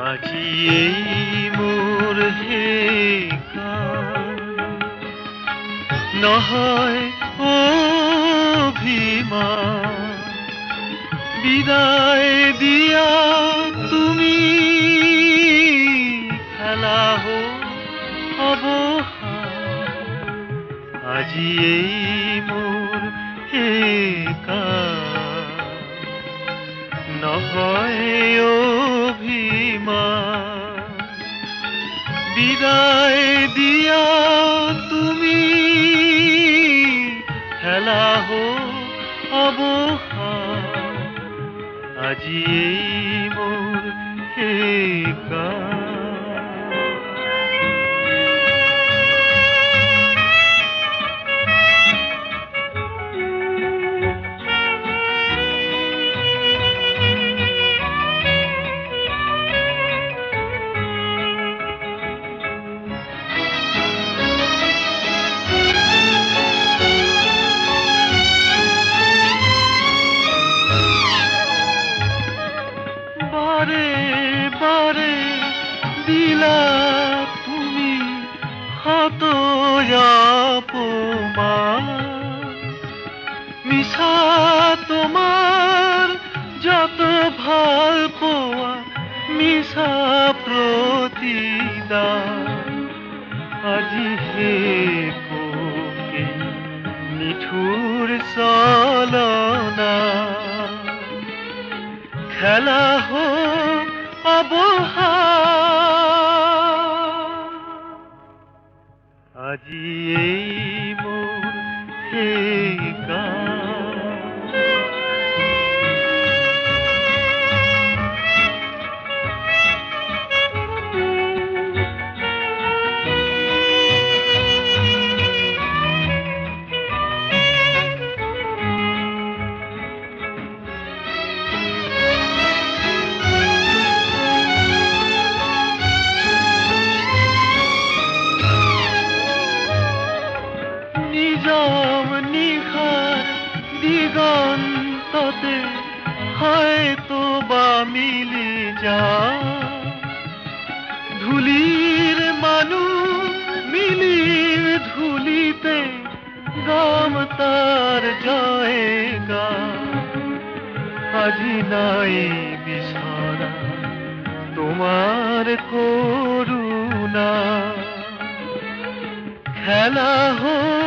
আজি এই মোর হে গান নহয় অভিমান, বিদায় দিয়া তুমি খেলা অবসান। আজি এই মোর হে গান নহয় অভিমান, বিদায় দিয়া তুমি খেলা অবসান। আজি এই মোর হে গান। বারে বারে দিলা তুমি হাত অপমান, মিছা তোমার যত ভাল পোৱা মিছা প্ৰতিদান। আজি হে কোকে নিঠুৰ চলনা, খেলা অবসান। আজি এই মোর হে গান। নিজম নিশার দিগন্ততে হয়তো বা মিলি যা, ধুলির মানুষ মিলির ধুলিতে গাম তার জয়গা। আজি নাই বিছরা তোমার করুণা, খেলা